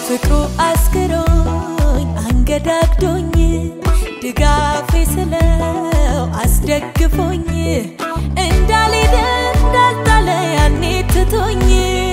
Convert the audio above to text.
ፍቅሩ አስክሮኝ አንገዳግዶኝ ድጋፌ ስለው አስደግፎኝ እንዳልሄደ እንዳልጣለ ያኔ ትቶኝ